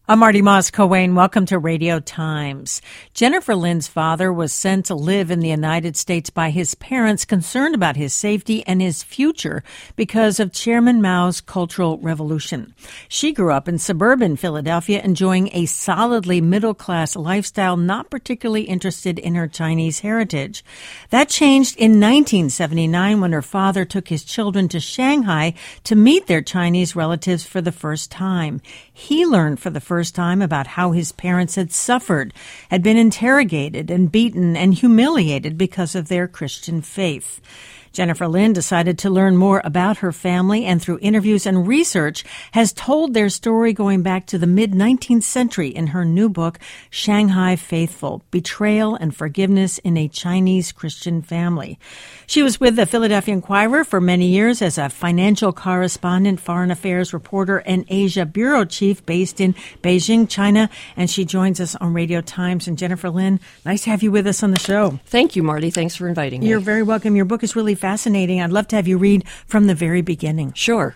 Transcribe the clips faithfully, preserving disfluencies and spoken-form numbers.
I'm Marty Moss Cohen. Welcome to Radio Times. Jennifer Lin's father was sent to live in the United States by his parents, concerned about his safety and his future because of Chairman Mao's Cultural Revolution. She grew up in suburban Philadelphia, enjoying a solidly middle-class lifestyle, not particularly interested in her Chinese heritage. That changed in nineteen seventy-nine when her father took his children to Shanghai to meet their Chinese relatives for the first time. He learned for the first time about how his parents had suffered, had been interrogated and beaten and humiliated because of their Christian faith. Jennifer Lin decided to learn more about her family and through interviews and research has told their story going back to the mid-nineteenth century in her new book, Shanghai Faithful, Betrayal and Forgiveness in a Chinese Christian Family. She was with the Philadelphia Inquirer for many years as a financial correspondent, foreign affairs reporter, and Asia bureau chief based in Beijing, China, and she joins us on Radio Times. And Jennifer Lin, nice to have you with us on the show. Thank you, Marty. Thanks for inviting me. You're very welcome. Your book is really fascinating. I'd love to have you read from the very beginning. Sure.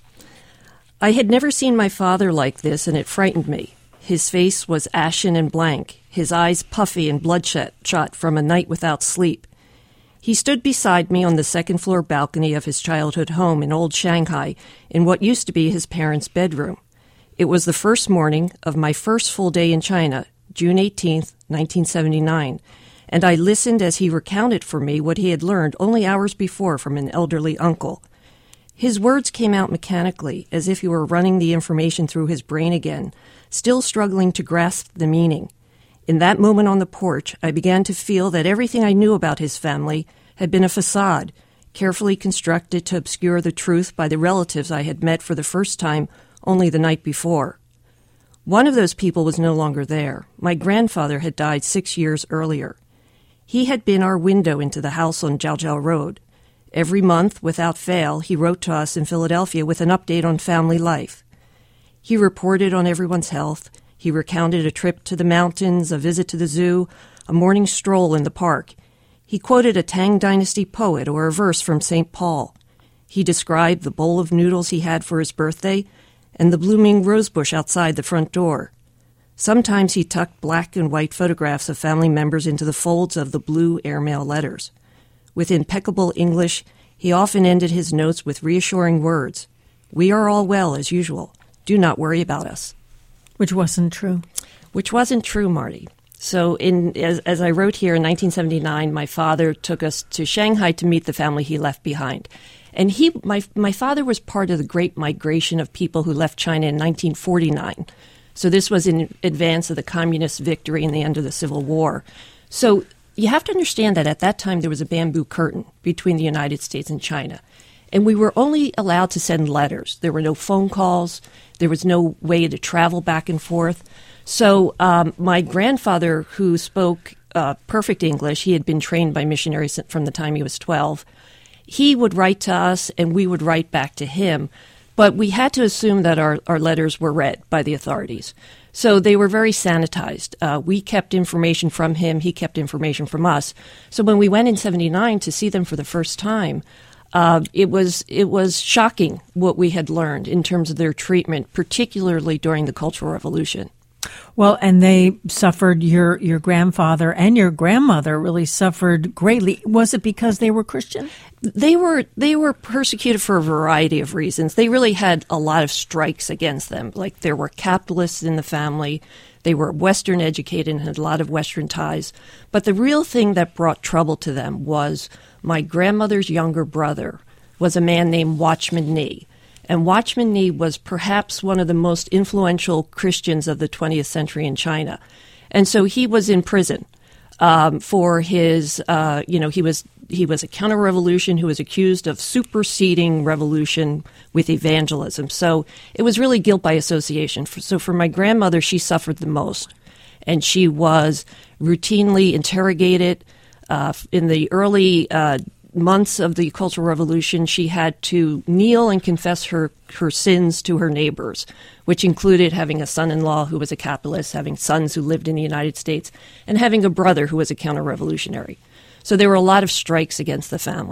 I had never seen my father like this, and it frightened me. His face was ashen and blank, his eyes puffy and bloodshot from a night without sleep. He stood beside me on the second-floor balcony of his childhood home in old Shanghai, in what used to be his parents' bedroom. It was the first morning of my first full day in China, June eighteenth, nineteen seventy-nine, and I listened as he recounted for me what he had learned only hours before from an elderly uncle. His words came out mechanically, as if he were running the information through his brain again, still struggling to grasp the meaning. In that moment on the porch, I began to feel that everything I knew about his family had been a facade, carefully constructed to obscure the truth by the relatives I had met for the first time only the night before. One of those people was no longer there. My grandfather had died six years earlier. He had been our window into the house on Jiaojiao Road. Every month, without fail, he wrote to us in Philadelphia with an update on family life. He reported on everyone's health. He recounted a trip to the mountains, a visit to the zoo, a morning stroll in the park. He quoted a Tang Dynasty poet or a verse from Saint Paul. He described the bowl of noodles he had for his birthday and the blooming rosebush outside the front door. Sometimes he tucked black and white photographs of family members into the folds of the blue airmail letters. With impeccable English, he often ended his notes with reassuring words. "We are all well, as usual. Do not worry about us." Which wasn't true. Which wasn't true, Marty. So in as, as I wrote here in nineteen seventy-nine, my father took us to Shanghai to meet the family he left behind. And he, my, my father was part of the great migration of people who left China in nineteen forty-nine. So this was in advance of the communist victory and the end of the Civil War. So you have to understand that at that time there was a bamboo curtain between the United States and China. And we were only allowed to send letters. There were no phone calls. There was no way to travel back and forth. So um, my grandfather, who spoke uh, perfect English, he had been trained by missionaries from the time he was twelve, he would write to us and we would write back to him. But we had to assume that our, our letters were read by the authorities. So they were very sanitized. Uh, we kept information from him. He kept information from us. So when we went in seventy-nine to see them for the first time, uh, it was it was shocking what we had learned in terms of their treatment, particularly during the Cultural Revolution. Well, and they suffered, your your grandfather and your grandmother really suffered greatly. Was it because they were Christian? They were they were persecuted for a variety of reasons. They really had a lot of strikes against them. Like there were capitalists in the family. They were Western educated and had a lot of Western ties. But the real thing that brought trouble to them was my grandmother's younger brother was a man named Watchman Nee. And Watchman Nee was perhaps one of the most influential Christians of the twentieth century in China. And so he was in prison um, for his, uh, you know, he was he was a counter-revolution who was accused of superseding revolution with evangelism. So it was really guilt by association. So for my grandmother, she suffered the most. And she was routinely interrogated. Uh, in the early uh months of the Cultural Revolution, she had to kneel and confess her, her sins to her neighbors, which included having a son-in-law who was a capitalist, having sons who lived in the United States, and having a brother who was a counter-revolutionary. So there were a lot of strikes against the family.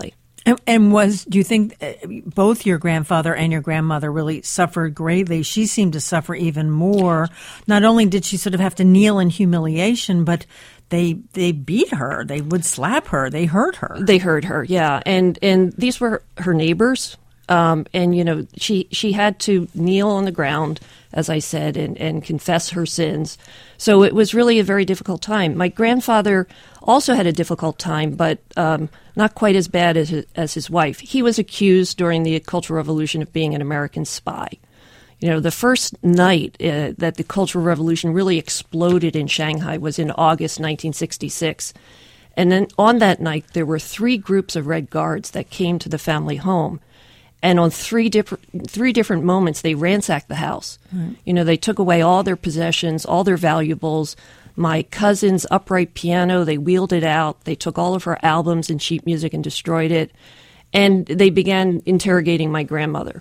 And, and was, do you think uh, both your grandfather and your grandmother really suffered greatly? She seemed to suffer even more. Not only did she sort of have to kneel in humiliation, but they they beat her. They would slap her. They hurt her. They hurt her, yeah. And and these were her neighbors. Um, and, you know, she, she had to kneel on the ground, as I said, and, and confess her sins. So it was really a very difficult time. My grandfather also had a difficult time, but um, not quite as bad as his, as his wife. He was accused during the Cultural Revolution of being an American spy. You know, the first night uh, that the Cultural Revolution really exploded in Shanghai was in August nineteen sixty-six. And then on that night, there were three groups of Red Guards that came to the family home. And on three different three different moments, they ransacked the house. Right. You know, they took away all their possessions, all their valuables. My cousin's upright piano, they wheeled it out. They took all of her albums and sheet music and destroyed it. And they began interrogating my grandmother.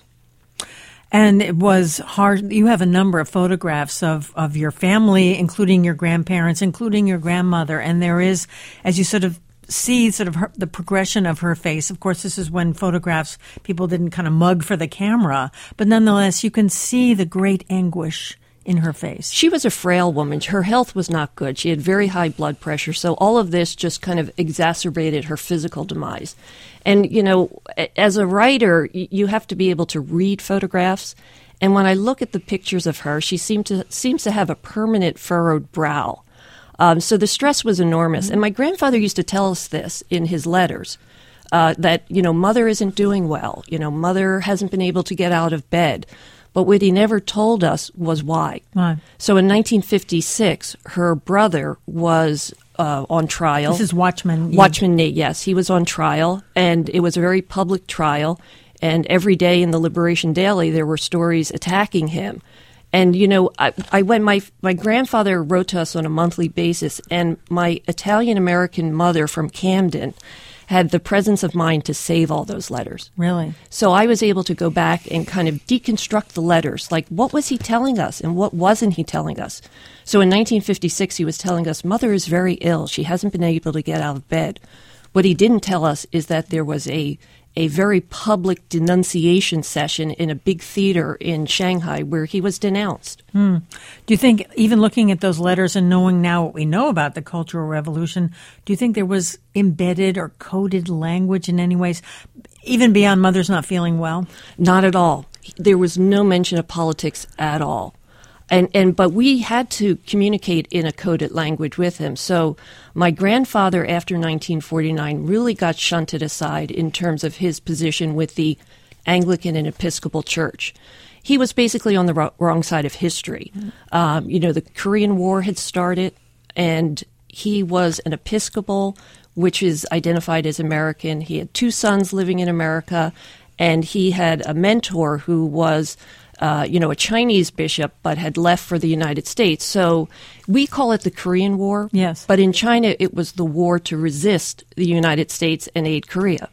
And it was hard. You have a number of photographs of, of your family, including your grandparents, including your grandmother. And there is, as you sort of see sort of her, the progression of her face. Of course, this is when photographs, people didn't kind of mug for the camera, but nonetheless, you can see the great anguish in her face. She was a frail woman. Her health was not good. She had very high blood pressure. So all of this just kind of exacerbated her physical demise. And, you know, as a writer, you have to be able to read photographs. And when I look at the pictures of her, she seemed to seems to have a permanent furrowed brow. Um, so the stress was enormous. Mm-hmm. And my grandfather used to tell us this in his letters, uh, that, you know, mother isn't doing well. You know, mother hasn't been able to get out of bed. But what he never told us was why. Why? So in nineteen fifty-six, her brother was uh, on trial. This is Watchman. Watchman Nee, yes. He was on trial, and it was a very public trial. And every day in the Liberation Daily, there were stories attacking him. And, you know, I, I went, my, my grandfather wrote to us on a monthly basis, and my Italian-American mother from Camden had the presence of mind to save all those letters. Really? So I was able to go back and kind of deconstruct the letters. Like, what was he telling us and what wasn't he telling us? So in nineteen fifty-six, he was telling us, mother is very ill. She hasn't been able to get out of bed. What he didn't tell us is that there was a a very public denunciation session in a big theater in Shanghai where he was denounced. Hmm. Do you think, even looking at those letters and knowing now what we know about the Cultural Revolution, do you think there was embedded or coded language in any ways, even beyond mother's not feeling well? Not at all. There was no mention of politics at all. And, and but we had to communicate in a coded language with him. So my grandfather, after nineteen forty-nine, really got shunted aside in terms of his position with the Anglican and Episcopal Church. He was basically on the ro- wrong side of history. Mm-hmm. Um, you know, the Korean War had started, and he was an Episcopal, which is identified as American. He had two sons living in America, and he had a mentor who was Uh, you know, a Chinese bishop, but had left for the United States. So we call it the Korean War. Yes. But in China, it was the war to resist the United States and aid Korea.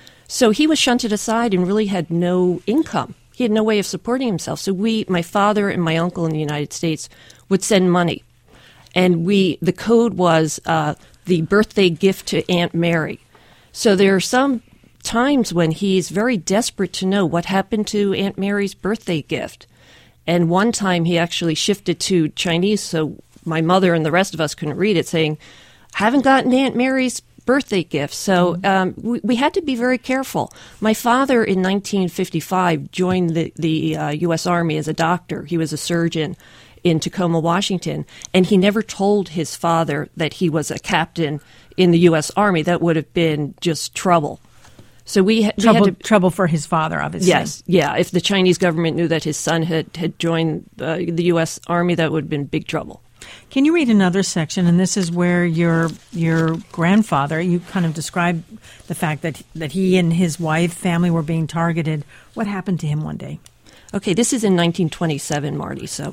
So he was shunted aside and really had no income. He had no way of supporting himself. So we, my father and my uncle in the United States, would send money. And we, the code was uh, the birthday gift to Aunt Mary. So there are some times when he's very desperate to know what happened to Aunt Mary's birthday gift. And one time he actually shifted to Chinese, so my mother and the rest of us couldn't read it, saying, haven't gotten Aunt Mary's birthday gift. So um, we, we had to be very careful. My father in nineteen fifty-five joined the, the uh, U S Army as a doctor. He was a surgeon in Tacoma, Washington, and he never told his father that he was a captain in the U S Army. That would have been just trouble. So we, ha- trouble, we had to, trouble for his father, obviously. Yes, yeah. If the Chinese government knew that his son had, had joined uh, the U S Army, that would have been big trouble. Can you read another section? And this is where your your grandfather, you kind of described the fact that, that he and his wife, family were being targeted. What happened to him one day? Okay, this is in nineteen twenty-seven, Marty. So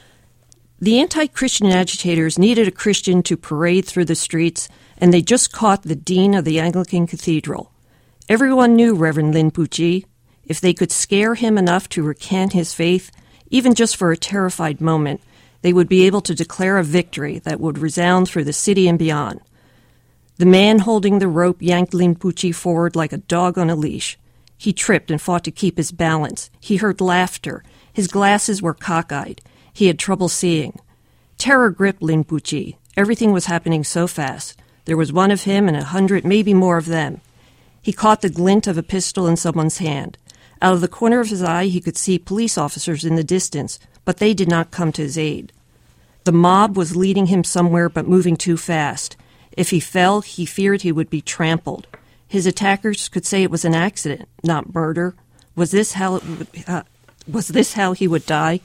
the anti-Christian agitators needed a Christian to parade through the streets, and they just caught the dean of the Anglican Cathedral. Everyone knew Reverend Lin Puji. If they could scare him enough to recant his faith, even just for a terrified moment, they would be able to declare a victory that would resound through the city and beyond. The man holding the rope yanked Lin Puchi forward like a dog on a leash. He tripped and fought to keep his balance. He heard laughter. His glasses were cockeyed. He had trouble seeing. Terror gripped Lin Puchi. Everything was happening so fast. There was one of him and a hundred, maybe more of them. He caught the glint of a pistol in someone's hand. Out of the corner of his eye, he could see police officers in the distance, but they did not come to his aid. The mob was leading him somewhere, but moving too fast. If he fell, he feared he would be trampled. His attackers could say it was an accident, not murder. Was this how it would, uh, was this how he would die?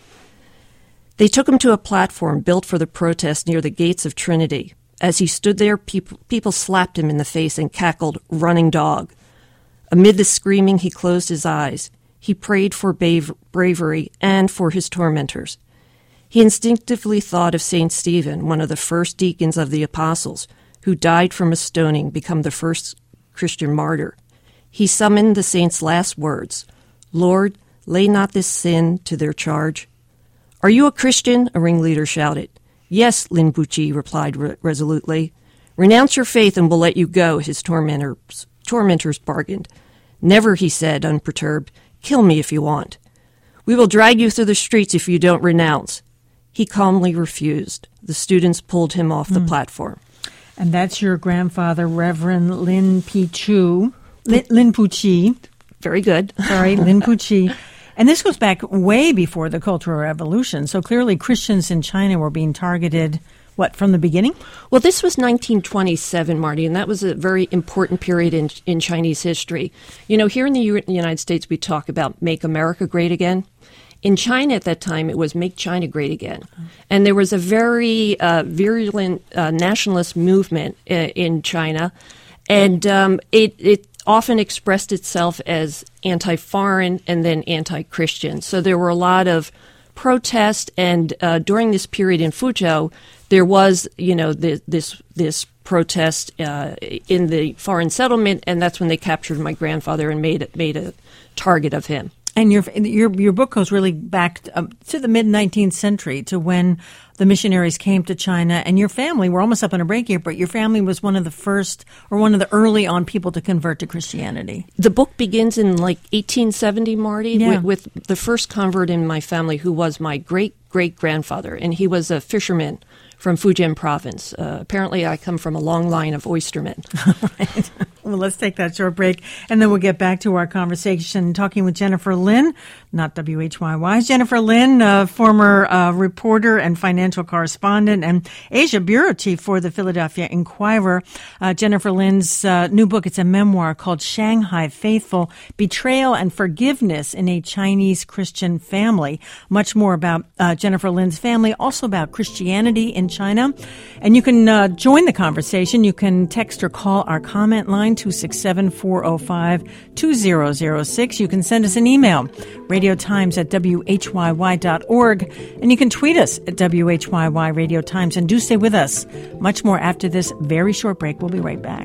They took him to a platform built for the protest near the gates of Trinity. As he stood there, people, people slapped him in the face and cackled, "Running dog." Amid the screaming, he closed his eyes. He prayed for bav- bravery and for his tormentors. He instinctively thought of Saint Stephen, one of the first deacons of the apostles, who died from a stoning, become the first Christian martyr. He summoned the saint's last words, "Lord, lay not this sin to their charge." "Are you a Christian?" a ringleader shouted. "Yes," Lin Puchi replied re- resolutely. "Renounce your faith and we'll let you go," his tormentors, tormentors bargained. "Never," he said, unperturbed. "Kill me if you want. We will drag you through the streets if you don't renounce." He calmly refused. The students pulled him off the mm. platform. And that's your grandfather, Reverend Lin Pichu. Lin, Lin Puchi. Very good. Sorry, Lin Puchi. And this goes back way before the Cultural Revolution. So clearly Christians in China were being targeted, what, from the beginning? Well, this was nineteen twenty-seven, Marty, and that was a very important period in in Chinese history. You know, here in the U- United States, we talk about Make America Great Again. In China at that time, it was Make China Great Again. And there was a very uh, virulent uh, nationalist movement uh, in China. And um, it, it often expressed itself as anti-foreign and then anti-Christian. So there were a lot of protests. And uh, during this period in Fuzhou, there was, you know, the, this this protest uh, in the foreign settlement. And that's when they captured my grandfather and made made a target of him. And your your your book goes really back to, to the mid-nineteenth century, to when the missionaries came to China. And your family, we're almost up on a break here, but your family was one of the first or one of the early on people to convert to Christianity. The book begins in like eighteen seventy, Marty, yeah. with, with the first convert in my family, who was my great-great-grandfather. And he was a fisherman from Fujian province. Uh, apparently, I come from a long line of oystermen. Right. Well, let's take that short break, and then we'll get back to our conversation talking with Jennifer Lin, not W H Y Y. Jennifer Lin, uh, former uh, reporter and financial correspondent and Asia bureau chief for the Philadelphia Inquirer. Uh, Jennifer Lin's uh, new book, it's a memoir called Shanghai Faithful, Betrayal and Forgiveness in a Chinese Christian Family. Much more about uh, Jennifer Lin's family, also about Christianity in China. And you can uh, join the conversation. You can text or call our comment line, two six seven, four oh five, two oh oh six. You can send us an email, radiotimes at W H Y Y dot org. And you can tweet us at W H Y Y Radio Times. And do stay with us. Much more after this very short break. We'll be right back.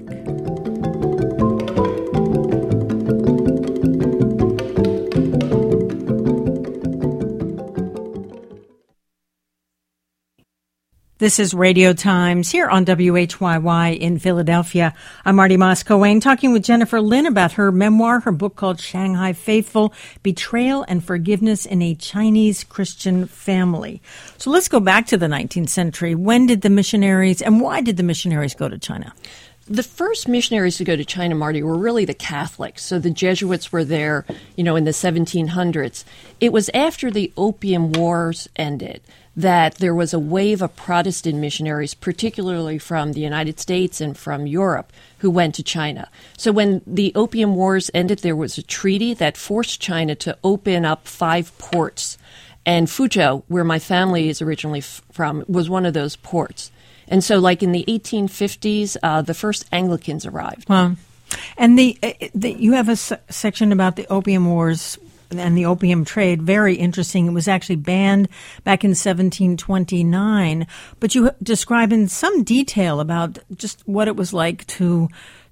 This is Radio Times here on W H Y Y in Philadelphia. I'm Marty Moss-Coane talking with Jennifer Lin about her memoir, her book called Shanghai Faithful, Betrayal and Forgiveness in a Chinese Christian Family. So let's go back to the nineteenth century. When did the missionaries, and why did the missionaries go to China? The first missionaries to go to China, Marty, were really the Catholics. So the Jesuits were there, you know, in the seventeen hundreds. It was after the Opium Wars ended that there was a wave of Protestant missionaries, particularly from the United States and from Europe, who went to China. So when the Opium Wars ended, there was a treaty that forced China to open up five ports. And Fuzhou, where my family is originally f- from, was one of those ports. And so, like in the eighteen fifties, uh, the first Anglicans arrived. Wow. And the, the you have a se- section about the Opium Wars and the opium trade. Very interesting. It was actually banned back in seventeen twenty-nine. But you describe in some detail about just what it was like to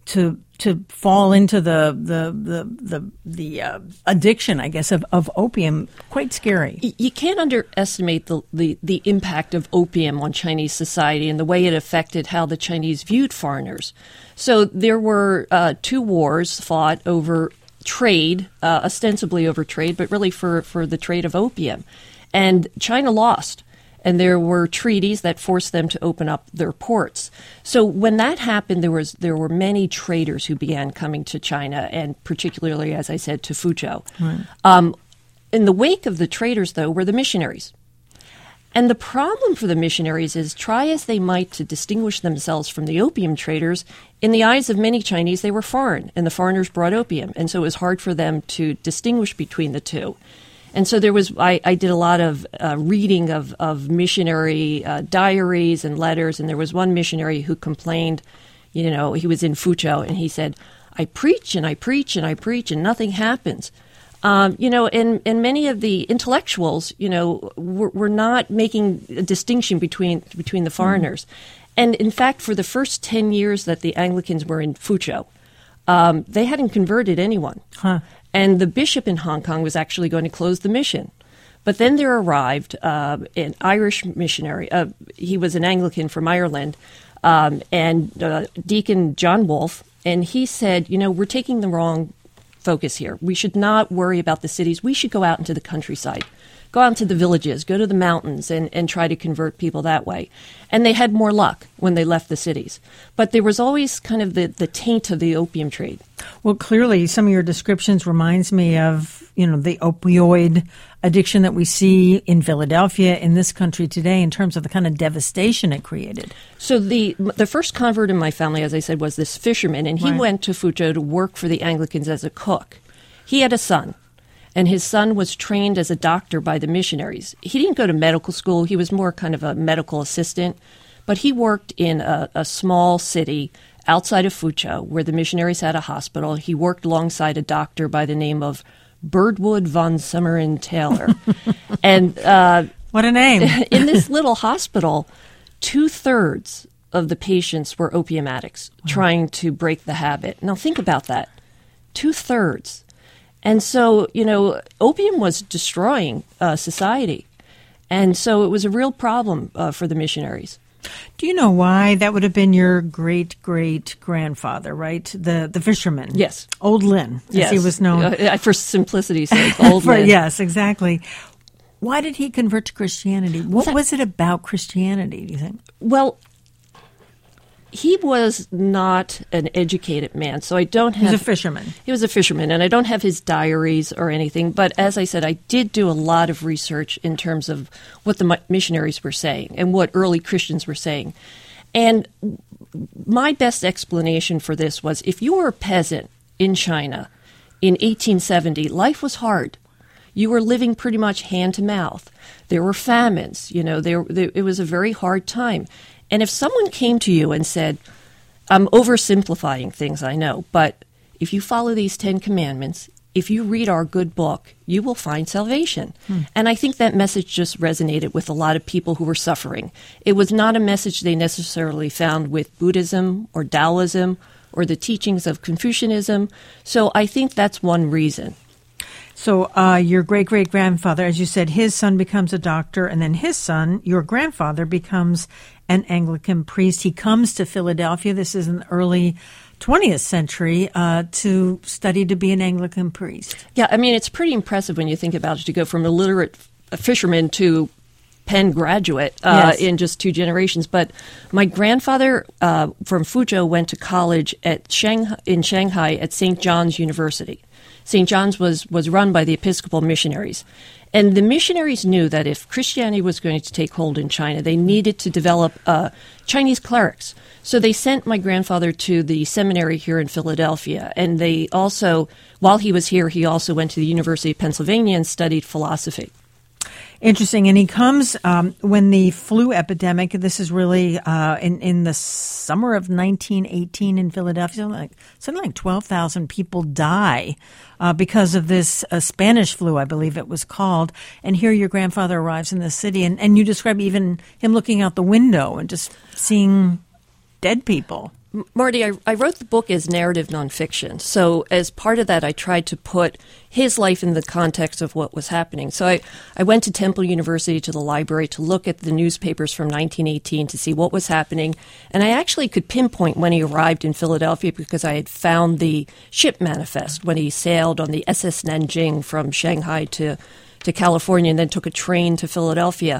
to to fall into the the the the, the uh, addiction, I guess, of, of opium. Quite scary. You can't underestimate the, the, the impact of opium on Chinese society and the way it affected how the Chinese viewed foreigners. So there were uh, two wars fought over trade, uh, ostensibly over trade, but really for, for the trade of opium. And China lost. And there were treaties that forced them to open up their ports. So when that happened, there was there were many traders who began coming to China, and particularly, as I said, to Fuzhou. Right. Um, in the wake of the traders, though, were the missionaries. And the problem for the missionaries is, try as they might to distinguish themselves from the opium traders, in the eyes of many Chinese, they were foreign, and the foreigners brought opium. And so it was hard for them to distinguish between the two. And so there was, I, I did a lot of uh, reading of, of missionary uh, diaries and letters, and there was one missionary who complained, you know, he was in Fuzhou, and he said, I preach and I preach and I preach and nothing happens. Um, you know, and, and many of the intellectuals, you know, were, were not making a distinction between between the foreigners. Mm-hmm. And in fact, for the first ten years that the Anglicans were in Fuzhou, um, they hadn't converted anyone. Huh. And the bishop in Hong Kong was actually going to close the mission. But then there arrived uh, an Irish missionary. Uh, he was an Anglican from Ireland, um, and uh, Deacon John Wolfe. And he said, you know, we're taking the wrong focus here. We should not worry about the cities. We should go out into the countryside, go out into the villages, go to the mountains, and, and try to convert people that way. And they had more luck when they left the cities. But there was always kind of the, the taint of the opium trade. Well, clearly, some of your descriptions reminds me of, you know, the opioid addiction that we see in Philadelphia, in this country today, in terms of the kind of devastation it created. So the the first convert in my family, as I said, was this fisherman, and he Right. went to Fuzhou to work for the Anglicans as a cook. He had a son, and his son was trained as a doctor by the missionaries. He didn't go to medical school. He was more kind of a medical assistant, but he worked in a, a small city outside of Fuzhou, where the missionaries had a hospital. He worked alongside a doctor by the name of Birdwood von Summerin Taylor. and uh, What a name. in this little hospital, two-thirds of the patients were opium addicts wow. trying to break the habit. Now think about that. Two-thirds. And so, you know, opium was destroying uh, society. And so it was a real problem uh, for the missionaries. Do you know why? That would have been your great-great-grandfather, right? The the fisherman. Yes. Old Lynn, as yes. he was known. Uh, for simplicity's sake, Old for, Lynn. Yes, exactly. Why did he convert to Christianity? What was it about Christianity, do you think? Well, he was not an educated man, so I don't have... He was a fisherman. He was a fisherman, and I don't have his diaries or anything. But as I said, I did do a lot of research in terms of what the missionaries were saying and what early Christians were saying. And my best explanation for this was, if you were a peasant in China in eighteen seventy, life was hard. You were living pretty much hand to mouth. There were famines. You know, there, there it was a very hard time. And if someone came to you and said, I'm oversimplifying things, I know, but if you follow these Ten Commandments, if you read our good book, you will find salvation. Hmm. And I think that message just resonated with a lot of people who were suffering. It was not a message they necessarily found with Buddhism or Taoism or the teachings of Confucianism. So I think that's one reason. So uh, your great-great-grandfather, as you said, his son becomes a doctor, and then his son, your grandfather, becomes an Anglican priest. He comes to Philadelphia. This is in the early twentieth century uh, to study to be an Anglican priest. Yeah, I mean, it's pretty impressive when you think about it, to go from a literate fisherman to Penn graduate uh, yes. in just two generations. But my grandfather uh, from Fuzhou went to college at Shanghai, in Shanghai at Saint John's University. Saint John's was, was run by the Episcopal missionaries. And the missionaries knew that if Christianity was going to take hold in China, they needed to develop uh, Chinese clerics. So they sent my grandfather to the seminary here in Philadelphia. And they also, while he was here, he also went to the University of Pennsylvania and studied philosophy. Interesting. And he comes um, when the flu epidemic, this is really uh, in, in the summer of nineteen eighteen in Philadelphia, something like, something like twelve thousand people die uh, because of this uh, Spanish flu, I believe it was called. And here your grandfather arrives in the city, and, and you describe even him looking out the window and just seeing dead people. Marty, I, I wrote the book as narrative nonfiction. So as part of that, I tried to put his life in the context of what was happening. So I, I went to Temple University, to the library, to look at the newspapers from nineteen eighteen to see what was happening. And I actually could pinpoint when he arrived in Philadelphia because I had found the ship manifest when he sailed on the S S Nanjing from Shanghai to, to California and then took a train to Philadelphia.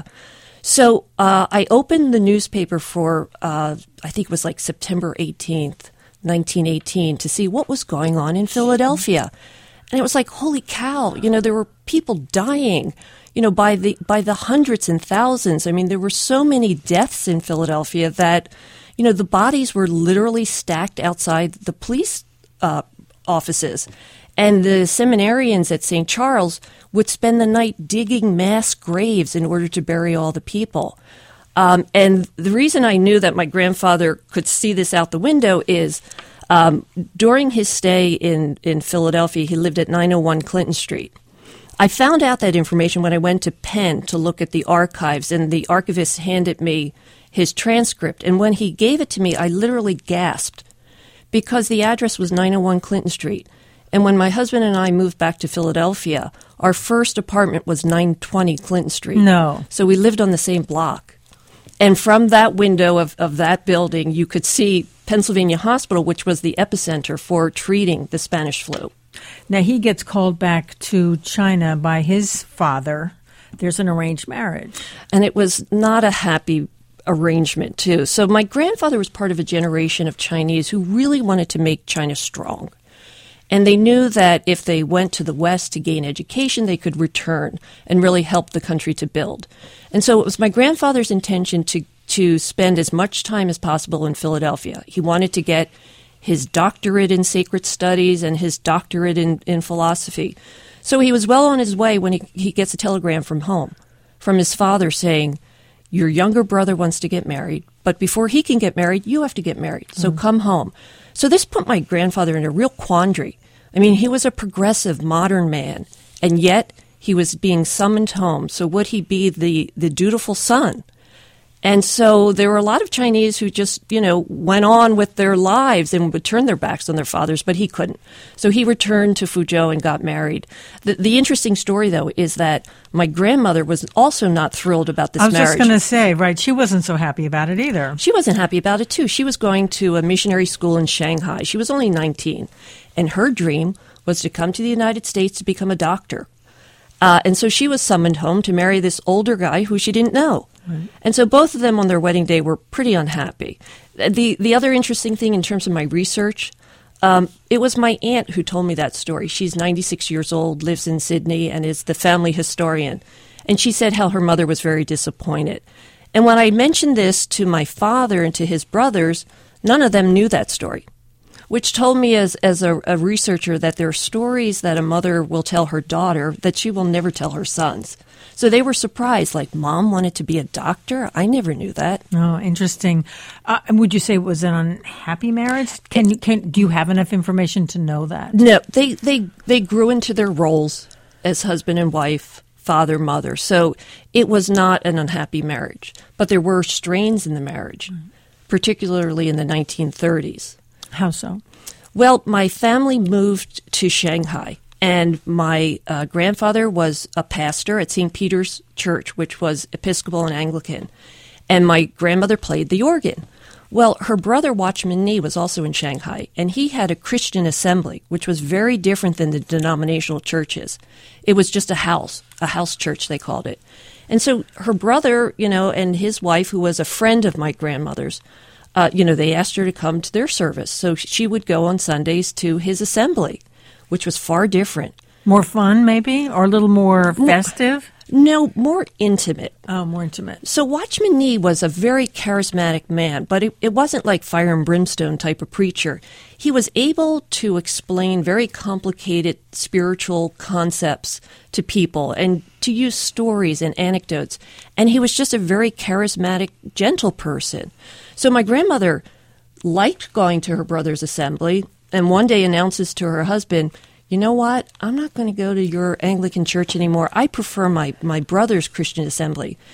So uh, I opened the newspaper for, uh, I think it was like September eighteenth, nineteen eighteen, to see what was going on in Philadelphia. And it was like, holy cow, you know, there were people dying, you know, by the by the hundreds and thousands. I mean, there were so many deaths in Philadelphia that, you know, the bodies were literally stacked outside the police uh, offices. And the seminarians at Saint Charles would spend the night digging mass graves in order to bury all the people. Um, and the reason I knew that my grandfather could see this out the window is um, during his stay in, in Philadelphia, he lived at nine oh one Clinton Street. I found out that information when I went to Penn to look at the archives, and the archivist handed me his transcript. And when he gave it to me, I literally gasped because the address was nine oh one Clinton Street. And when my husband and I moved back to Philadelphia, our first apartment was nine twenty Clinton Street. No. So we lived on the same block. And from that window of, of that building, you could see Pennsylvania Hospital, which was the epicenter for treating the Spanish flu. Now, he gets called back to China by his father. There's an arranged marriage. And it was not a happy arrangement, too. So my grandfather was part of a generation of Chinese who really wanted to make China strong. And they knew that if they went to the West to gain education, they could return and really help the country to build. And so it was my grandfather's intention to, to spend as much time as possible in Philadelphia. He wanted to get his doctorate in sacred studies and his doctorate in, in philosophy. So he was well on his way when he, he gets a telegram from home, from his father saying, your younger brother wants to get married, but before he can get married, you have to get married. So mm. come home. So this put my grandfather in a real quandary. I mean, he was a progressive, modern man, and yet he was being summoned home. So would he be the, the dutiful son? And so there were a lot of Chinese who just, you know, went on with their lives and would turn their backs on their fathers, but he couldn't. So he returned to Fuzhou and got married. The, the interesting story, though, is that my grandmother was also not thrilled about this marriage. I was marriage. just going to say, right, she wasn't so happy about it either. She wasn't happy about it, too. She was going to a missionary school in Shanghai. She was only nineteen, and her dream was to come to the United States to become a doctor. Uh, and so she was summoned home to marry this older guy who she didn't know. Right. And so both of them on their wedding day were pretty unhappy. The the other interesting thing in terms of my research, um, it was my aunt who told me that story. She's ninety-six years old, lives in Sydney, and is the family historian. And she said how her mother was very disappointed. And when I mentioned this to my father and to his brothers, none of them knew that story, which told me as, as a, a researcher that there are stories that a mother will tell her daughter that she will never tell her sons. So they were surprised, like, Mom wanted to be a doctor? I never knew that. Oh, interesting. Uh, would you say it was an unhappy marriage? Can you, can, do you have enough information to know that? No, they, they, they grew into their roles as husband and wife, father, mother. So it was not an unhappy marriage. But there were strains in the marriage, mm. particularly in the nineteen thirties. How so? Well, my family moved to Shanghai. And my uh, grandfather was a pastor at Saint Peter's Church, which was Episcopal and Anglican. And my grandmother played the organ. Well, her brother, Watchman Nee, was also in Shanghai, and he had a Christian assembly, which was very different than the denominational churches. It was just a house, a house church, they called it. And so her brother, you know, and his wife, who was a friend of my grandmother's, uh, you know, they asked her to come to their service. So she would go on Sundays to his assembly, which was far different. More fun, maybe? Or a little more festive? No, more intimate. Oh, more intimate. So Watchman Nee was a very charismatic man, but it, it wasn't like fire and brimstone type of preacher. He was able to explain very complicated spiritual concepts to people and to use stories and anecdotes. And he was just a very charismatic, gentle person. So my grandmother liked going to her brother's assembly, and one day announces to her husband, you know what, I'm not going to go to your Anglican church anymore. I prefer my, my brother's Christian assembly.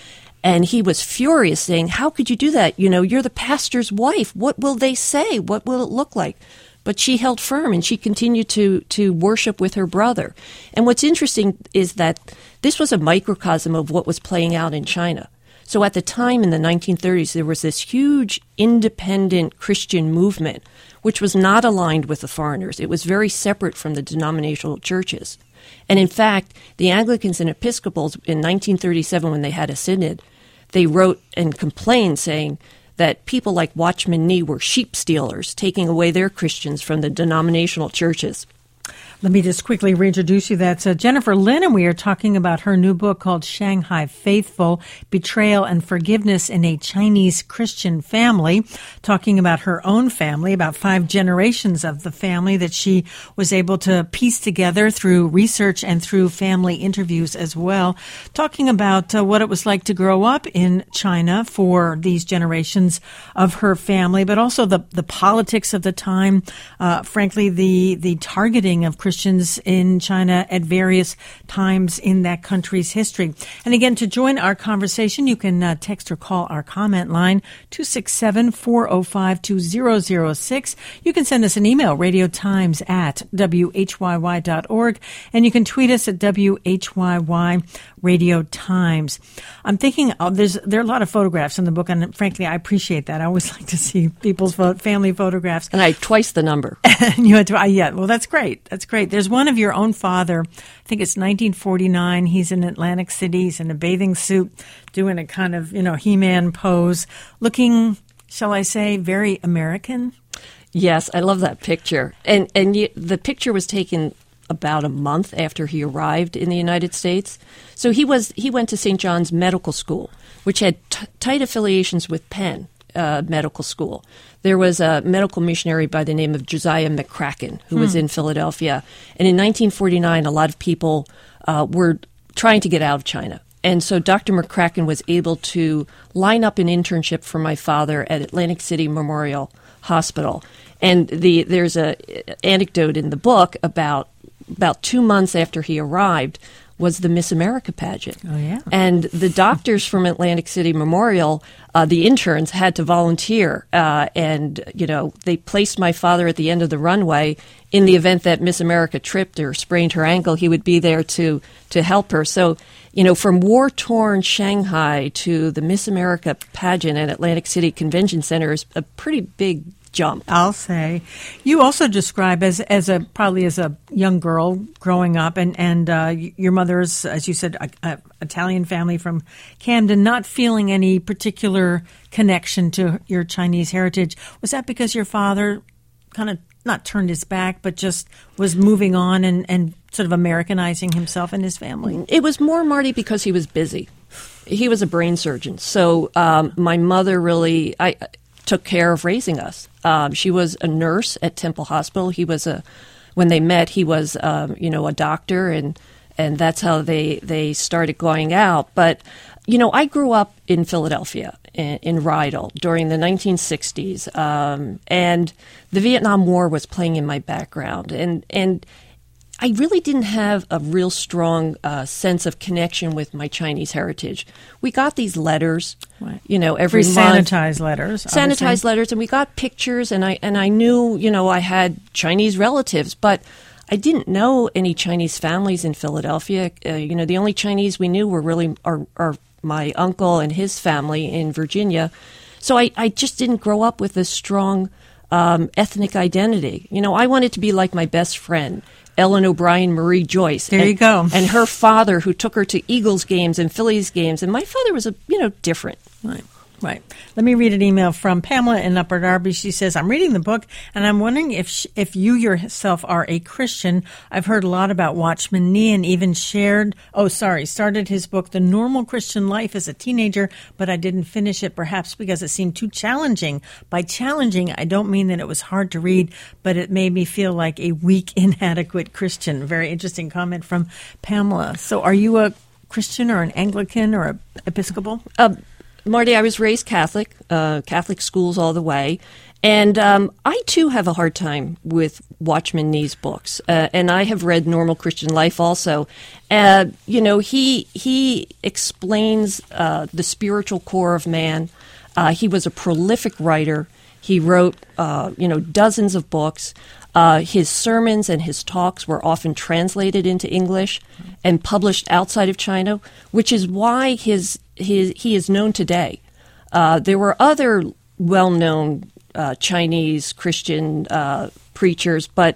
And he was furious, saying, how could you do that? You know, you're the pastor's wife. What will they say? What will it look like? But she held firm, and she continued to, to worship with her brother. And what's interesting is that this was a microcosm of what was playing out in China. So at the time in the nineteen thirties, there was this huge independent Christian movement, which was not aligned with the foreigners. It was very separate from the denominational churches. And in fact, the Anglicans and Episcopals in nineteen thirty-seven, when they had a synod, they wrote and complained saying that people like Watchman Nee were sheep stealers, taking away their Christians from the denominational churches. Let me just quickly reintroduce you. That's uh, Jennifer Lin, and we are talking about her new book called Shanghai Faithful, Betrayal and Forgiveness in a Chinese Christian Family, talking about her own family, about five generations of the family that she was able to piece together through research and through family interviews as well, talking about uh, what it was like to grow up in China for these generations of her family, but also the, the politics of the time, uh, frankly, the, the targeting of Christians Christians in China at various times in that country's history. And again, to join our conversation, you can uh, text or call our comment line, two six seven, four oh five, two oh oh six. You can send us an email, radiotimes at W H Y Y dot org, and you can tweet us at W H Y Y Radio Times. I'm thinking oh, there's there are a lot of photographs in the book, and frankly, I appreciate that. I always like to see people's pho- family photographs. And I twice the number. And you had to, uh, yeah, well, that's great. That's great. There's one of your own father. I think it's nineteen forty-nine. He's in Atlantic City. He's in a bathing suit, doing a kind of, you know, He-Man pose, looking, shall I say, very American. Yes, I love that picture. And and you, the picture was taken about a month after he arrived in the United States. So he was he went to Saint John's Medical School, which had t- tight affiliations with Penn uh, Medical School. There was a medical missionary by the name of Josiah McCracken who hmm. was in Philadelphia. And in nineteen forty-nine, a lot of people uh, were trying to get out of China. And so Doctor McCracken was able to line up an internship for my father at Atlantic City Memorial Hospital. And the there's a anecdote in the book about about two months after he arrived was the Miss America pageant. Oh, yeah. And the doctors from Atlantic City Memorial, uh, the interns, had to volunteer. Uh, and, you know, they placed my father at the end of the runway. In the event that Miss America tripped or sprained her ankle, he would be there to, to help her. So, you know, from war-torn Shanghai to the Miss America pageant at Atlantic City Convention Center is a pretty big jump. I'll say. You also describe as as a probably as a young girl growing up, and and uh, your mother's, as you said, a, a Italian family from Camden, not feeling any particular connection to your Chinese heritage. Was that because your father kind of not turned his back, but just was moving on and, and sort of Americanizing himself and his family? It was more, Marty, because he was busy. He was a brain surgeon. So um, my mother really I took care of raising us. Um, she was a nurse at Temple Hospital. He was a, when they met, he was, um, you know, a doctor, and and that's how they, they started going out. But, you know, I grew up in Philadelphia, in, in Rydal, during the nineteen sixties, um, and the Vietnam War was playing in my background, and and I really didn't have a real strong uh, sense of connection with my Chinese heritage. We got these letters, right. you know, every Free month. sanitized letters. Sanitized obviously. letters, and we got pictures, and I and I knew, you know, I had Chinese relatives, but I didn't know any Chinese families in Philadelphia. Uh, you know, the only Chinese we knew were really our, our my uncle and his family in Virginia. So I, I just didn't grow up with a strong um, ethnic identity. You know, I wanted to be like my best friend, Ellen O'Brien Marie Joyce. There and, you go. And her father, who took her to Eagles games and Phillies games. And my father was, a you know, different. Right. Right. Let me read an email from Pamela in Upper Darby. She says, I'm reading the book, and I'm wondering if sh- if you yourself are a Christian. I've heard a lot about Watchman Nee and even shared, oh, sorry, started his book, The Normal Christian Life, as a teenager, but I didn't finish it, perhaps because it seemed too challenging. By challenging, I don't mean that it was hard to read, but it made me feel like a weak, inadequate Christian. Very interesting comment from Pamela. So are you a Christian or an Anglican or a Episcopal? Uh, Marty, I was raised Catholic, uh, Catholic schools all the way. And um, I, too, have a hard time with Watchman Nee's books. Uh, and I have read Normal Christian Life also. Uh, you know, he he explains uh, the spiritual core of man. Uh, he was a prolific writer. He wrote, uh, you know, dozens of books. Uh, his sermons and his talks were often translated into English and published outside of China, which is why his his he is known today. Uh, there were other well-known Uh, Chinese Christian uh, preachers, but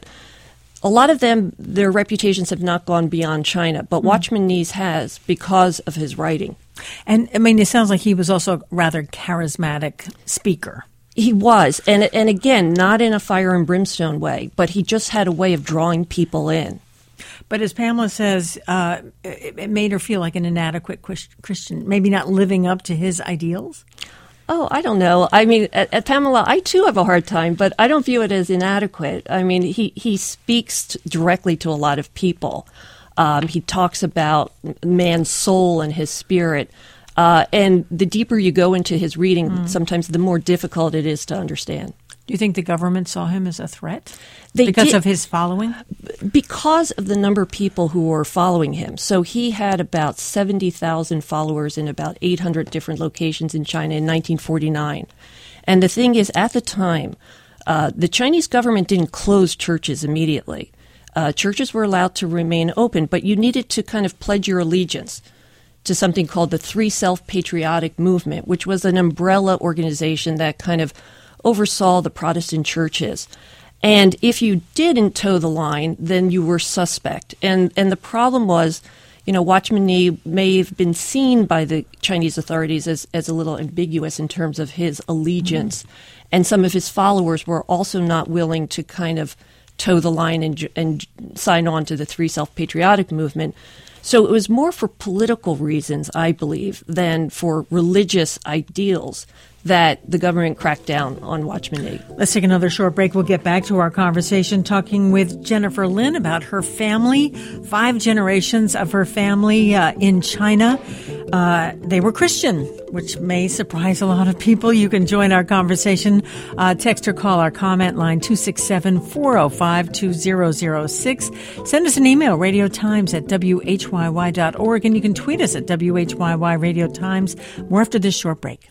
a lot of them, their reputations have not gone beyond China. But mm. Watchman Nee's has because of his writing. And, I mean, it sounds like he was also a rather charismatic speaker. He was. And, and again, not in a fire and brimstone way, but he just had a way of drawing people in. But as Pamela says, uh, it, it made her feel like an inadequate Christian, maybe not living up to his ideals? Oh, I don't know. I mean, at, at Pamela, I too have a hard time, but I don't view it as inadequate. I mean, he, he speaks t- directly to a lot of people. Um, he talks about man's soul and his spirit. Uh, and the deeper you go into his reading, mm. sometimes the more difficult it is to understand. Do you think the government saw him as a threat they because did, of his following? Because of the number of people who were following him. So he had about seventy thousand followers in about eight hundred different locations in China in nineteen forty-nine. And the thing is, at the time, uh, the Chinese government didn't close churches immediately. Uh, churches were allowed to remain open, but you needed to kind of pledge your allegiance to something called the Three Self-Patriotic Movement, which was an umbrella organization that kind of oversaw the Protestant churches. And if you didn't toe the line, then you were suspect. And and the problem was, you know, Watchman Nee may have been seen by the Chinese authorities as, as a little ambiguous in terms of his allegiance. Mm-hmm. And some of his followers were also not willing to kind of toe the line and, and sign on to the Three Self-Patriotic Movement. So it was more for political reasons, I believe, than for religious ideals that the government cracked down on Watchman Nee. Let's take another short break. We'll get back to our conversation talking with Jennifer Lin about her family, five generations of her family uh, in China. Uh, they were Christian, which may surprise a lot of people. You can join our conversation. Uh, text or call our comment line two six seven, four oh five, two oh oh six. Send us an email, radiotimes at w h y y dot org, and you can tweet us at W H Y Y Radio Times. More after this short break.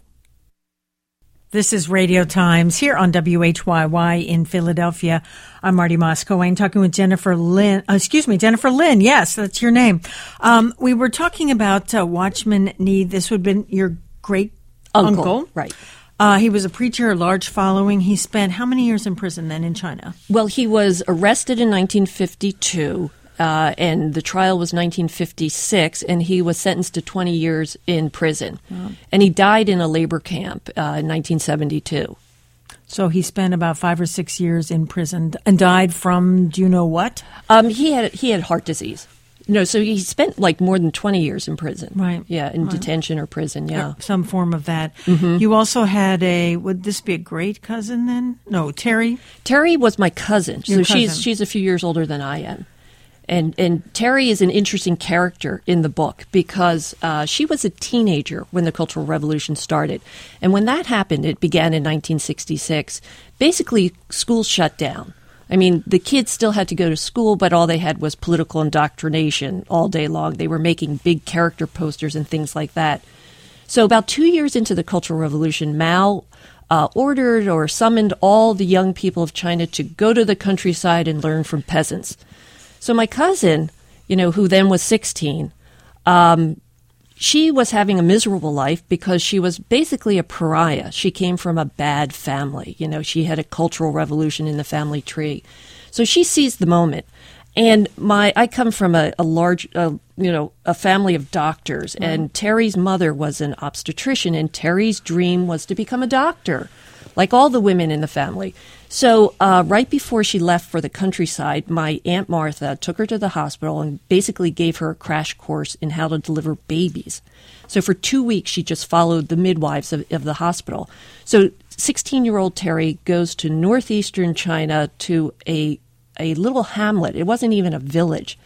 This is Radio Times here on W H Y Y in Philadelphia. I'm Marty Moss-Cohen talking with Jennifer Lin. Uh, excuse me, Jennifer Lin. Yes, that's your name. Um, we were talking about uh, Watchman Nee. This would have been your great uncle. uncle. Right. Uh, he was a preacher, a large following. He spent how many years in prison then in China? Well, he was arrested in nineteen fifty-two. Uh, and the trial was nineteen fifty-six, and he was sentenced to twenty years in prison. Wow. And he died in a labor camp uh, in nineteen seventy-two. So he spent about five or six years in prison and died from, do you know what? Um, he had he had heart disease. No, so he spent like more than twenty years in prison. Right. Yeah, in right. detention or prison, yeah. Or some form of that. Mm-hmm. You also had a, would this be a great cousin then? No, Terry? Terry was my cousin. Your so cousin. she's she's a few years older than I am. And and Terry is an interesting character in the book because uh, she was a teenager when the Cultural Revolution started. And when that happened, it began in nineteen sixty-six. Basically, schools shut down. I mean, the kids still had to go to school, but all they had was political indoctrination all day long. They were making big character posters and things like that. So about two years into the Cultural Revolution, Mao uh, ordered or summoned all the young people of China to go to the countryside and learn from peasants. So my cousin, you know, who then was sixteen, um, she was having a miserable life because she was basically a pariah. She came from a bad family. You know, she had a cultural revolution in the family tree. So she seized the moment. And my, I come from a, a large, uh, you know, a family of doctors. Mm-hmm. And Terry's mother was an obstetrician, and Terry's dream was to become a doctor, like all the women in the family. So uh, right before she left for the countryside, my Aunt Martha took her to the hospital and basically gave her a crash course in how to deliver babies. So for two weeks, she just followed the midwives of, of the hospital. So sixteen-year-old Terry goes to northeastern China to a a little hamlet. It wasn't even a village.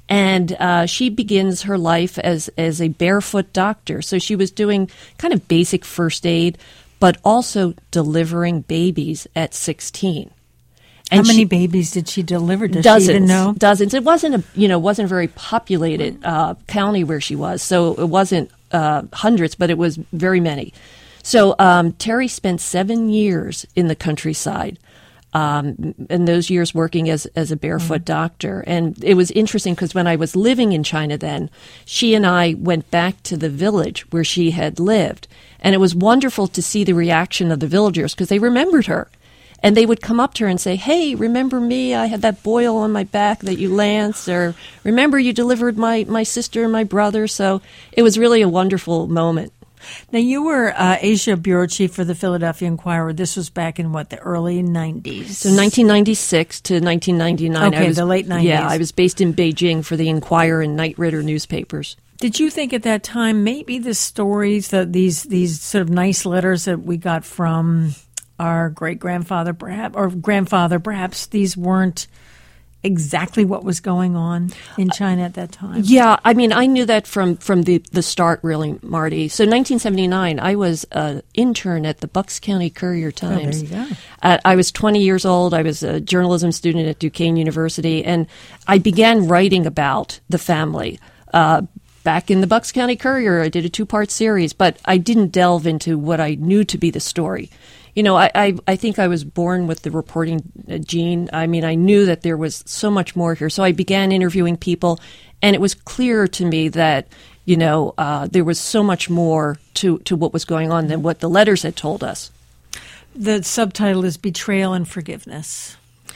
And uh, she begins her life as, as a barefoot doctor. So she was doing kind of basic first aid, but also delivering babies at sixteen. And How many she, babies did she deliver? Does dozens, she even know? Dozens. It wasn't a you know wasn't a very populated uh, county where she was, so it wasn't uh, hundreds, but it was very many. So um, Terry spent seven years in the countryside. Um, in those years working as, as a barefoot mm-hmm. doctor. And it was interesting because when I was living in China then, she and I went back to the village where she had lived. And it was wonderful to see the reaction of the villagers because they remembered her. And they would come up to her and say, hey, remember me? I had that boil on my back that you lanced. Or remember you delivered my, my sister and my brother. So it was really a wonderful moment. Now, you were uh, Asia bureau chief for the Philadelphia Inquirer. This was back in, what, the early nineties? So nineteen ninety-six to nineteen ninety-nine. Okay, I was, the late nineties. Yeah, I was based in Beijing for the Inquirer and Knight Ridder newspapers. Did you think at that time maybe the stories, that these, these sort of nice letters that we got from our great-grandfather, perhaps, or grandfather, perhaps these weren't exactly what was going on in China at that time? Yeah, I mean, I knew that from, from the, the start, really, Marty. So nineteen seventy-nine, I was an intern at the Bucks County Courier-Times. Oh, there you go. Uh, I was twenty years old. I was a journalism student at Duquesne University, and I began writing about the family. Uh, back in the Bucks County Courier, I did a two-part series, but I didn't delve into what I knew to be the story. You know, I, I, I think I was born with the reporting gene. I mean, I knew that there was so much more here. So I began interviewing people, and it was clear to me that, you know, uh, there was so much more to, to what was going on than what the letters had told us. The subtitle is Betrayal and Forgiveness.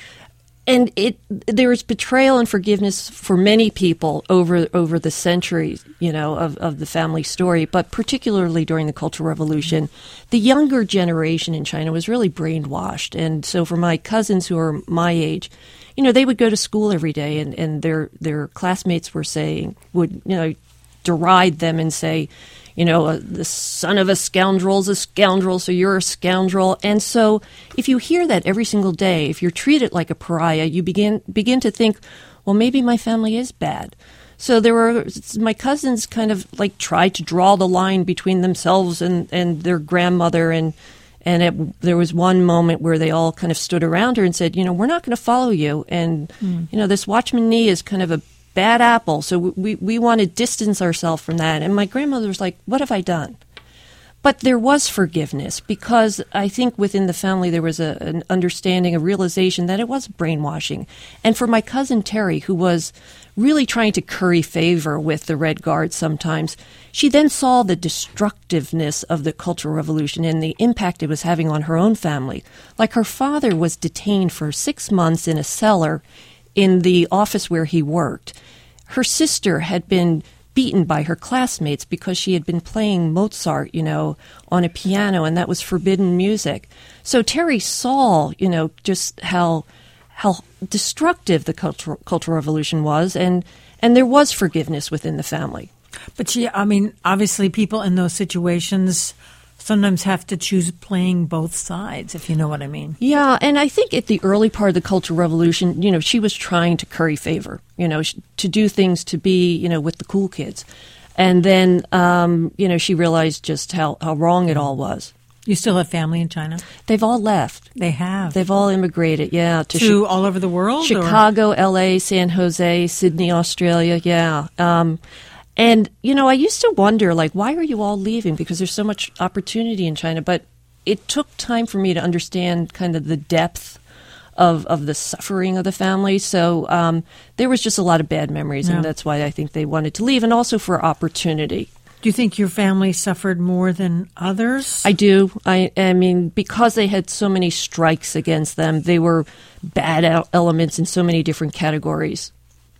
And it there is betrayal and forgiveness for many people over over the centuries, you know, of, of the family story, but particularly during the Cultural Revolution. The younger generation in China was really brainwashed. And so for my cousins who are my age, you know, they would go to school every day and, and their their classmates were saying, would, you know, deride them and say, you know, uh, the son of a scoundrel is a scoundrel, so you're a scoundrel. And so if you hear that every single day, if you're treated like a pariah, you begin begin to think, well, maybe my family is bad. So there were, my cousins kind of like tried to draw the line between themselves and, and their grandmother. And, and it, there was one moment where they all kind of stood around her and said, you know, we're not going to follow you. And, mm. you know, this Watchman Nee is kind of a bad apple, so we, we want to distance ourselves from that. And my grandmother was like, what have I done? But there was forgiveness because I think within the family there was a, an understanding, a realization that it was brainwashing. And for my cousin Terry, who was really trying to curry favor with the Red Guard sometimes, she then saw the destructiveness of the Cultural Revolution and the impact it was having on her own family. Like her father was detained for six months in a cellar in the office where he worked. Her sister had been beaten by her classmates because she had been playing Mozart, you know, on a piano, and that was forbidden music. So Terry saw, you know, just how how destructive the cultural, cultural revolution was, and, and there was forgiveness within the family. But she, I mean, obviously people in those situations sometimes have to choose playing both sides, if you know what I mean. Yeah, and I think at the early part of the Cultural Revolution, you know, she was trying to curry favor, you know, to do things to be, you know, with the cool kids. And then, um, you know, she realized just how, how wrong it all was. You still have family in China? They've all left. They have? They've all immigrated, yeah. To, to all over the world? Chicago, or? L A, San Jose, Sydney, Australia, yeah. Um And, you know, I used to wonder, like, why are you all leaving? Because there's so much opportunity in China. But it took time for me to understand kind of the depth of, of the suffering of the family. So um, there was just a lot of bad memories, yeah. And that's why I think they wanted to leave, and also for opportunity. Do you think your family suffered more than others? I do. I, I mean, because they had so many strikes against them, they were bad elements in so many different categories.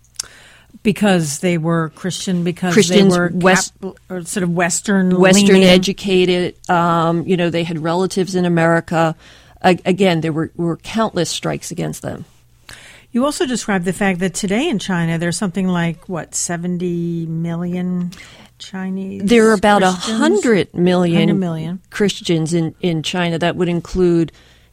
Because they were Christian, because Christians, they were West, cap, or sort of Western Western leaning. educated. Um, you know, they had relatives in America. I, again, there were, were countless strikes against them. You also described the fact that today in China there's something like, what, seventy million Chinese There are about Christians? one hundred million, one hundred million. Christians in, in China. That would include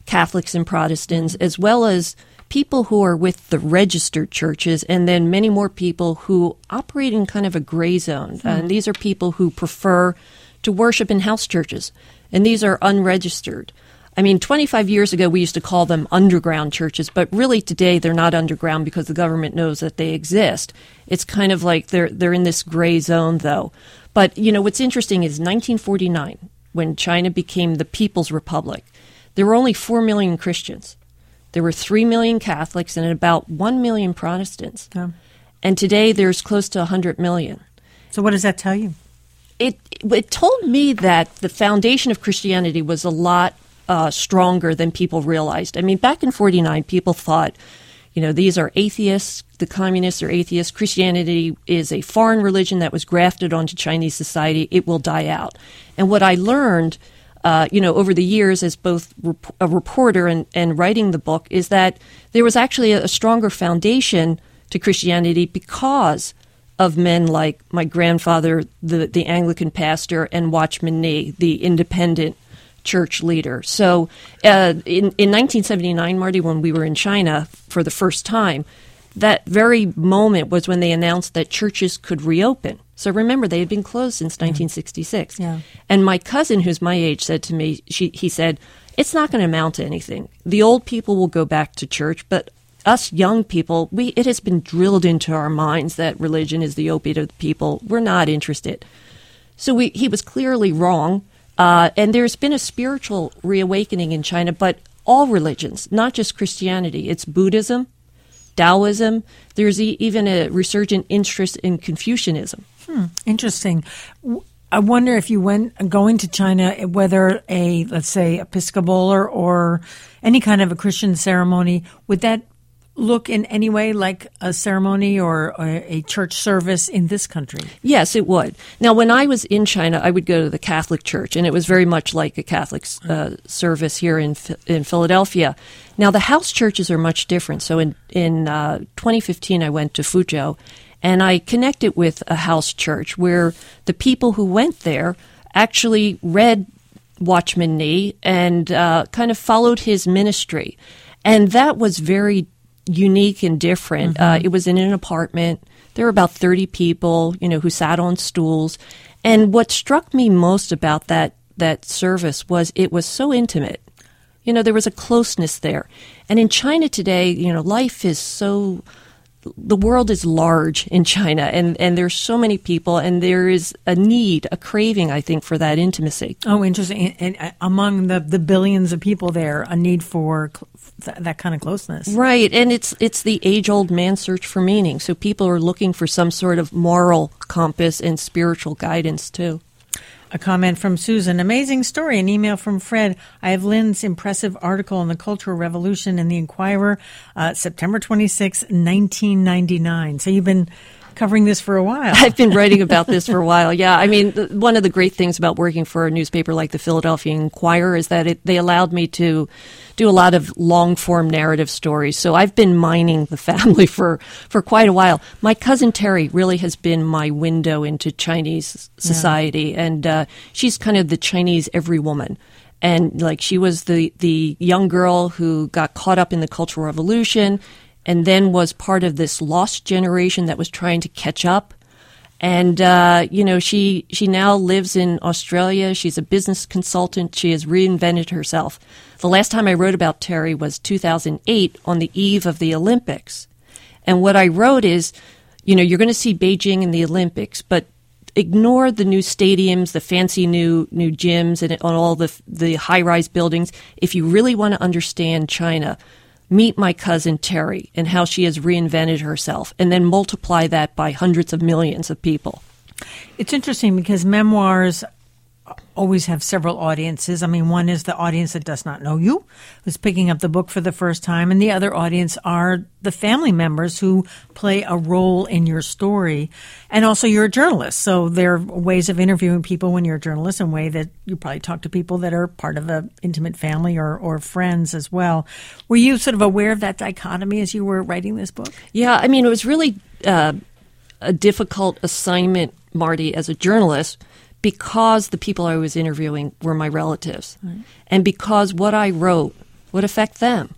Catholics and Protestants, as well as people who are with the registered churches, and then many more people who operate in kind of a gray zone. Mm-hmm. And these are people who prefer to worship in house churches, and these are unregistered. I mean, twenty-five years ago, we used to call them underground churches, but really today they're not underground because the government knows that they exist. It's kind of like they're they're in this gray zone, though. But, you know, what's interesting is nineteen forty-nine, when China became the People's Republic, there were only four million Christians. There were three million Catholics and about one million Protestants. Yeah. And today there's close to one hundred million. So what does that tell you? It, it told me that the foundation of Christianity was a lot uh, stronger than people realized. I mean, back in forty-nine, people thought, you know, these are atheists, the communists are atheists. Christianity is a foreign religion that was grafted onto Chinese society. It will die out. And what I learned Uh, you know, over the years as both rep- a reporter and, and writing the book is that there was actually a, a stronger foundation to Christianity because of men like my grandfather, the, the Anglican pastor, and Watchman Nee, the independent church leader. So uh, in, in nineteen seventy-nine, Marty, when we were in China for the first time, that very moment was when they announced that churches could reopen. So remember, they had been closed since nineteen sixty-six. Yeah. And my cousin, who's my age, said to me, she, he said, it's not going to amount to anything. The old people will go back to church, but us young people, we it has been drilled into our minds that religion is the opiate of the people. We're not interested. So we, he was clearly wrong. Uh, and there's been a spiritual reawakening in China, but all religions, not just Christianity. It's Buddhism, Taoism. There's e- even a resurgent interest in Confucianism. Hmm, interesting. I wonder if you went going to China, whether a, let's say, Episcopal or, or any kind of a Christian ceremony, would that look in any way like a ceremony or a church service in this country? Yes, it would. Now, when I was in China, I would go to the Catholic Church, and it was very much like a Catholic uh, service here in in Philadelphia. Now, the house churches are much different. So in, in uh, twenty fifteen, I went to Fuzhou, and I connected with a house church where the people who went there actually read Watchman Nee and uh, kind of followed his ministry. And that was very unique and different. Mm-hmm. Uh, it was in an apartment. There were about thirty people, you know, who sat on stools. And what struck me most about that that service was it was so intimate. You know, there was a closeness there. And in China today, you know, life is so, the world is large in China, and, and there's so many people, and there is a need, a craving, I think, for that intimacy. Oh, interesting. And, and among the, the billions of people there, a need for th- that kind of closeness. Right. And it's it's the age-old man search for meaning. So people are looking for some sort of moral compass and spiritual guidance, too. A comment from Susan. Amazing story. An email from Fred. I have Lynn's impressive article on the Cultural Revolution in the Inquirer, uh, September twenty-sixth, nineteen ninety-nine. So you've been covering this for a while. I've been writing about this for a while, yeah. I mean, th- one of the great things about working for a newspaper like the Philadelphia Inquirer is that it, they allowed me to do a lot of long-form narrative stories. So I've been mining the family for, for quite a while. My cousin Terry really has been my window into Chinese society, yeah. and uh, she's kind of the Chinese every woman. And like she was the, the young girl who got caught up in the Cultural Revolution and then was part of this lost generation that was trying to catch up. And, uh, you know, she she now lives in Australia. She's a business consultant. She has reinvented herself. The last time I wrote about Terry was two thousand eight on the eve of the Olympics. And what I wrote is, you know, you're going to see Beijing in the Olympics, but ignore the new stadiums, the fancy new new gyms, and all the the high-rise buildings. If you really want to understand China, meet my cousin Terry and how she has reinvented herself, and then multiply that by hundreds of millions of people. It's interesting because memoirs always have several audiences. I mean, one is the audience that does not know you, who's picking up the book for the first time, and the other audience are the family members who play a role in your story. And also you're a journalist, so there are ways of interviewing people when you're a journalist in a way that you probably talk to people that are part of an intimate family or, or friends as well. Were you sort of aware of that dichotomy as you were writing this book? Yeah, I mean, it was really uh, a difficult assignment, Marty, as a journalist, because the people I was interviewing were my relatives. Right. And because what I wrote would affect them.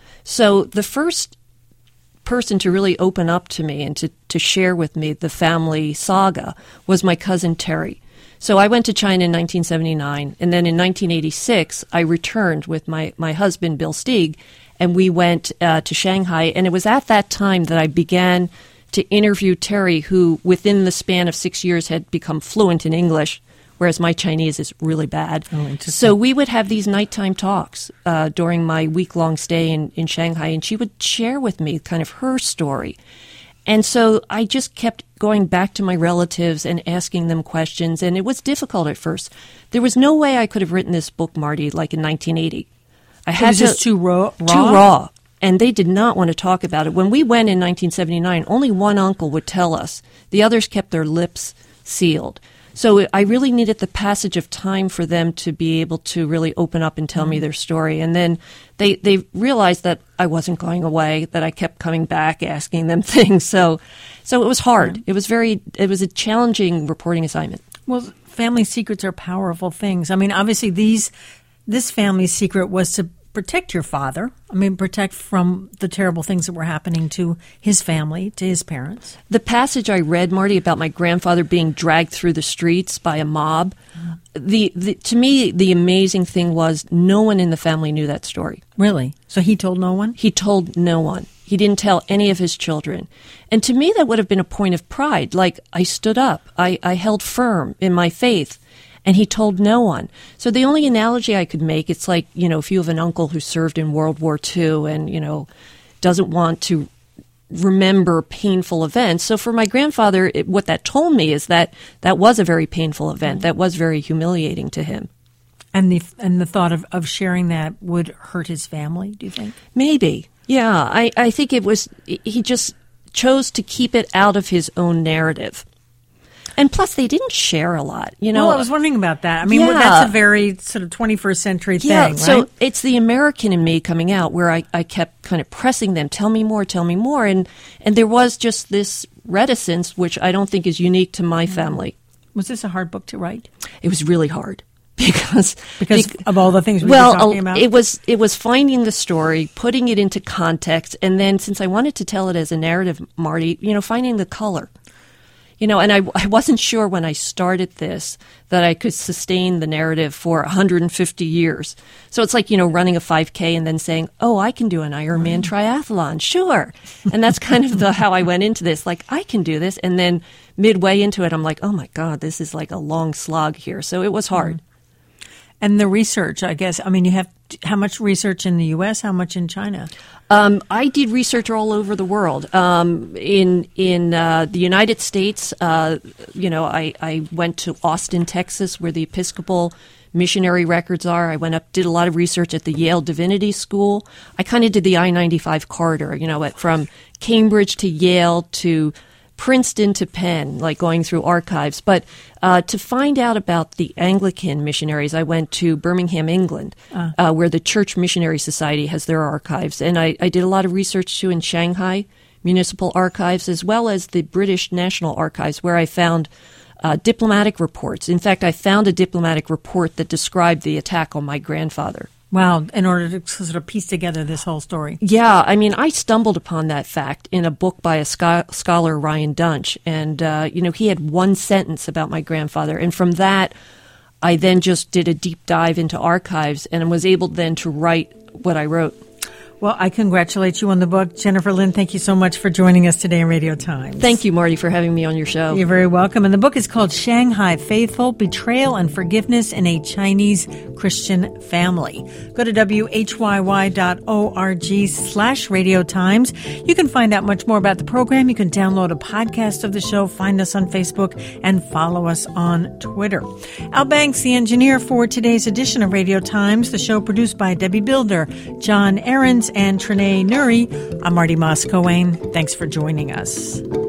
So the first person to really open up to me and to, to share with me the family saga was my cousin Terry. So I went to China in nineteen seventy-nine, and then in nineteen eighty-six, I returned with my, my husband, Bill Stieg, and we went uh, to Shanghai. And it was at that time that I began to interview Terry, who within the span of six years had become fluent in English, whereas my Chinese is really bad. Oh, so we would have these nighttime talks uh, during my week-long stay in, in Shanghai, and she would share with me kind of her story. And so I just kept going back to my relatives and asking them questions, and it was difficult at first. There was no way I could have written this book, Marty, like in nineteen eighty. I had it was to, just too raw? Too raw. And they did not want to talk about it. When we went in nineteen seventy-nine, only one uncle would tell us. The others kept their lips sealed. So I really needed the passage of time for them to be able to really open up and tell mm-hmm. me their story. And then they, they realized that I wasn't going away, that I kept coming back, asking them things. So so it was hard. Yeah. It was very, it was a challenging reporting assignment. Well, family secrets are powerful things. I mean, obviously these, this family secret was to protect your father. I mean, protect from the terrible things that were happening to his family, to his parents. The passage I read, Marty, about my grandfather being dragged through the streets by a mob, uh, the, the to me, the amazing thing was no one in the family knew that story. Really? So he told no one? He told no one. He didn't tell any of his children. And to me, that would have been a point of pride. Like, I stood up. I, I held firm in my faith. And he told no one. So the only analogy I could make, it's like, you know, if you have an uncle who served in World War Two and, you know, doesn't want to remember painful events. So for my grandfather, it, what that told me is that that was a very painful event. That was very humiliating to him. And the and the thought of, of sharing that would hurt his family, do you think? Maybe. Yeah. I, I think it was, he just chose to keep it out of his own narrative. And plus, they didn't share a lot, you know. Well, I was wondering about that. I mean, yeah. well, that's a very sort of twenty-first century thing, yeah, right? So it's the American in me coming out where I, I kept kind of pressing them, tell me more, tell me more. And, and there was just this reticence, which I don't think is unique to my family. Was this a hard book to write? It was really hard. Because, because because of all the things we well, were talking about? It was, it was finding the story, putting it into context, and then since I wanted to tell it as a narrative, Marty, you know, finding the color. You know, and I, I wasn't sure when I started this that I could sustain the narrative for one hundred fifty years. So it's like, you know, running a five K and then saying, oh, I can do an Ironman triathlon, sure. And that's kind of the how I went into this, like, I can do this. And then midway into it, I'm like, oh, my God, this is like a long slog here. So it was hard. Mm-hmm. And the research, I guess, I mean, you have how much research in the U S, how much in China? Um, I did research all over the world. Um, in in uh, the United States, uh, you know, I, I went to Austin, Texas, where the Episcopal missionary records are. I went up, did a lot of research at the Yale Divinity School. I kind of did the I ninety-five corridor, you know, from Cambridge to Yale to Princeton to Penn, like going through archives. But uh, to find out about the Anglican missionaries, I went to Birmingham, England, uh. Uh, where the Church Missionary Society has their archives. And I, I did a lot of research, too, in Shanghai Municipal Archives, as well as the British National Archives, where I found uh, diplomatic reports. In fact, I found a diplomatic report that described the attack on my grandfather. Wow, in order to sort of piece together this whole story. Yeah, I mean, I stumbled upon that fact in a book by a scho- scholar, Ryan Dunch. And, uh, you know, he had one sentence about my grandfather. And from that, I then just did a deep dive into archives and was able then to write what I wrote. Well, I congratulate you on the book. Jennifer Lin, thank you so much for joining us today in Radio Times. Thank you, Marty, for having me on your show. You're very welcome. And the book is called Shanghai Faithful, Betrayal and Forgiveness in a Chinese Christian Family. Go to W H Y Y dot org slash Radio Times. You can find out much more about the program. You can download a podcast of the show, find us on Facebook, and follow us on Twitter. Al Banks, the engineer for today's edition of Radio Times, the show produced by Debbie Builder, John Ahrens, and Trinae Nuri. I'm Marty Moss-Coane. Thanks for joining us.